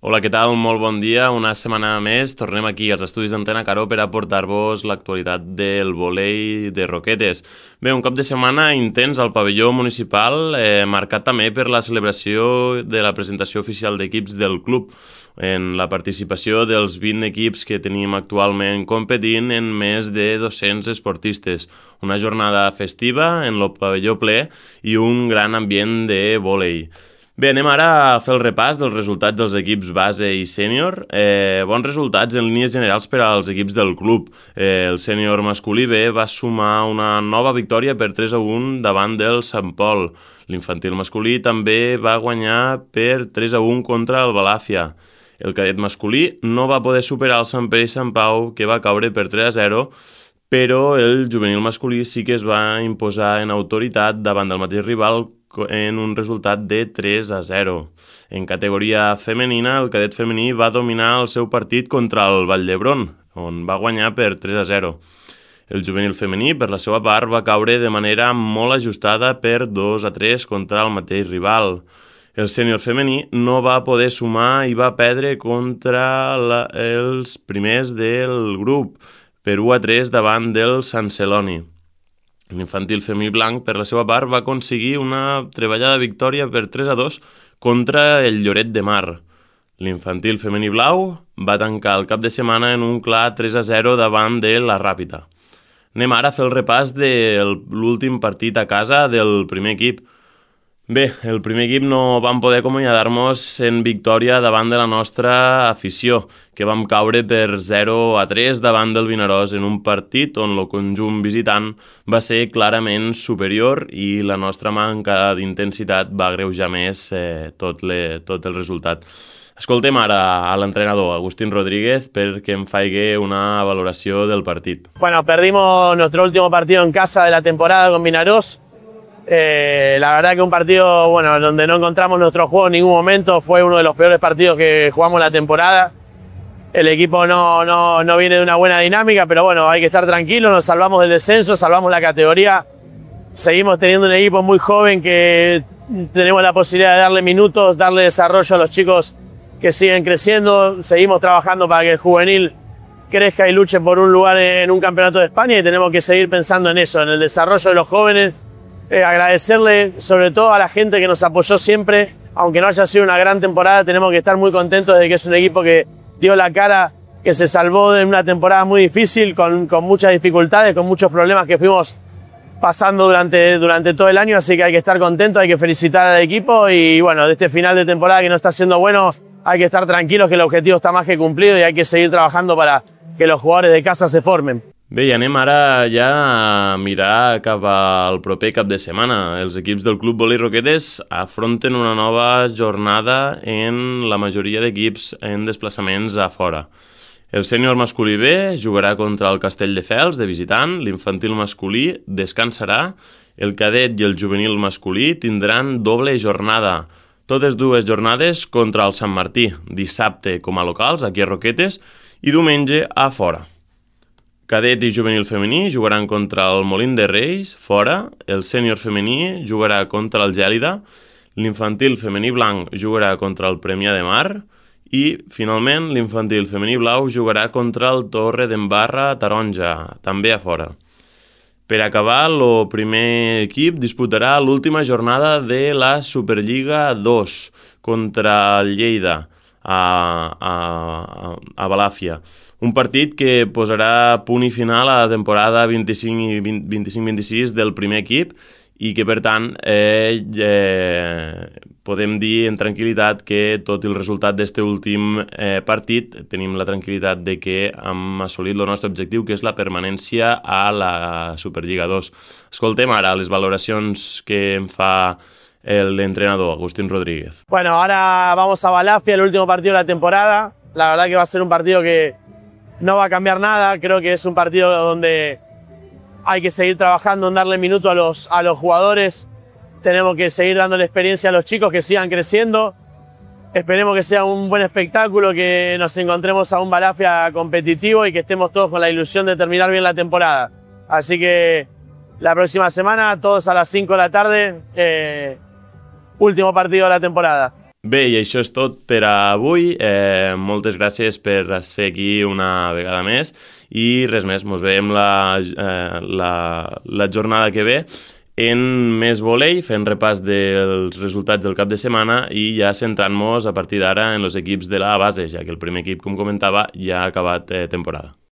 Hola, què tal? Molt bon dia. Una setmana més tornem aquí als estudis d'Antena Caró per aportar-vos l'actualitat del vòlei de Roquetes. Bé, un cap de setmana intens al pavelló municipal, marcat també per la celebració de la presentació oficial d'equips del club, en la participació dels 20 equips que tenim actualment competint en més de 200 esportistes. Una jornada festiva en el pavelló ple i un gran ambient de vòlei. Bé, anem ara a fer el repàs dels resultats dels equips base i sènior. Bons resultats en línies generals per als equips del club. El sènior masculí B va sumar una nova victòria per 3-1 davant del Sant Pol. L'infantil masculí també va guanyar per 3-1 contra el Balàfia. El cadet masculí no va poder superar el Sant Pere i Sant Pau, que va caure per 3-0, però el juvenil masculí sí que es va imposar en autoritat davant del mateix rival en un resultat de 3-0. En categoria femenina, el cadet femení va dominar el seu partit contra el Vall d'Hebron, on va guanyar per 3-0. El juvenil femení, per la seva part, va caure de manera molt ajustada per 2-3 contra el mateix rival. El sènior femení no va poder sumar i va perdre contra els primers del grup per 1-3 davant del Sant Celoni. L'infantil femení blanc, per la seva part, va aconseguir una treballada victòria per 3-2 contra el Lloret de Mar. L'infantil femení blau va tancar el cap de setmana en un clar 3-0 davant de la Ràpita. Anem ara a fer el repàs de l'últim partit a casa del primer equip. Bé, el primer equip no vam poder acomiadar-nos en victòria davant de la nostra afició, que vam caure per 0-3 davant del Vinaròs en un partit on el conjunt visitant va ser clarament superior i la nostra manca d'intensitat va agreujar més tot el resultat. Escoltem ara a l'entrenador, Agustín Rodríguez, perquè em faci una valoració del partit. Bueno, perdimos nuestro último partido en casa de la temporada con Vinaròs. La verdad que un partido donde no encontramos nuestro juego en ningún momento, fue uno de los peores partidos que jugamos la temporada. El equipo no viene de una buena dinámica, pero bueno, hay que estar tranquilos, nos salvamos del descenso, salvamos la categoría. Seguimos teniendo un equipo muy joven que tenemos la posibilidad de darle minutos, darle desarrollo a los chicos que siguen creciendo. Seguimos trabajando para que el juvenil crezca y luche por un lugar en un campeonato de España, y tenemos que seguir pensando en eso, en el desarrollo de los jóvenes. Agradecerle sobre todo a la gente que nos apoyó siempre, aunque no haya sido una gran temporada. Tenemos que estar muy contentos de que es un equipo que dio la cara, que se salvó de una temporada muy difícil, con muchas dificultades, con muchos problemas que fuimos pasando durante todo el año, así que hay que estar contentos, hay que felicitar al equipo, y bueno, de este final de temporada que no está siendo bueno, hay que estar tranquilos que el objetivo está más que cumplido y hay que seguir trabajando para que los jugadores de casa se formen. Bé, i anem ara ja a mirar cap al proper cap de setmana. Els equips del Club Vòlei Roquetes afronten una nova jornada en la majoria d'equips en desplaçaments a fora. El sènior masculí B jugarà contra el Castelldefels de visitant, l'infantil masculí descansarà, el cadet i el juvenil masculí tindran doble jornada. Totes dues jornades contra el Sant Martí, dissabte com a locals, aquí a Roquetes, i diumenge a fora. Cadet i juvenil femení jugaran contra el Molín de Reis, fora. El sènior femení jugarà contra el Gèlida. L'infantil femení blanc jugarà contra el Premià de Mar. I, finalment, l'infantil femení blau jugarà contra el Torre d'Embarra Taronja, també a fora. Per acabar, el primer equip disputarà l'última jornada de la Superliga 2 contra el Lleida a Balàfia. Un partit que posarà punt i final a la temporada 25-26 del primer equip i que, per tant, podem dir en tranquil·litat que tot el resultat d'aquest últim partit tenim la tranquil·litat de que hem assolit el nostre objectiu, que és la permanència a la Superliga 2. Escoltem ara les valoracions que em fa el entrenador, Agustín Rodríguez. Bueno, ahora vamos a Balàfia, el último partido de la temporada. La verdad que va a ser un partido que no va a cambiar nada. Creo que es un partido donde hay que seguir trabajando en darle minuto a los jugadores. Tenemos que seguir dándole experiencia a los chicos, que sigan creciendo. Esperemos que sea un buen espectáculo, que nos encontremos a un Balàfia competitivo y que estemos todos con la ilusión de terminar bien la temporada. Así que la próxima semana, todos a las 5 de la tarde, último partido de la temporada. Bé, i això és tot per avui. Moltes gràcies per ser aquí una vegada més i res més, ens veiem la jornada que ve en més vòlei, fent repàs dels resultats del cap de setmana i ja centrant-nos a partir d'ara en els equips de la base, ja que el primer equip, com comentava, ja ha acabat temporada.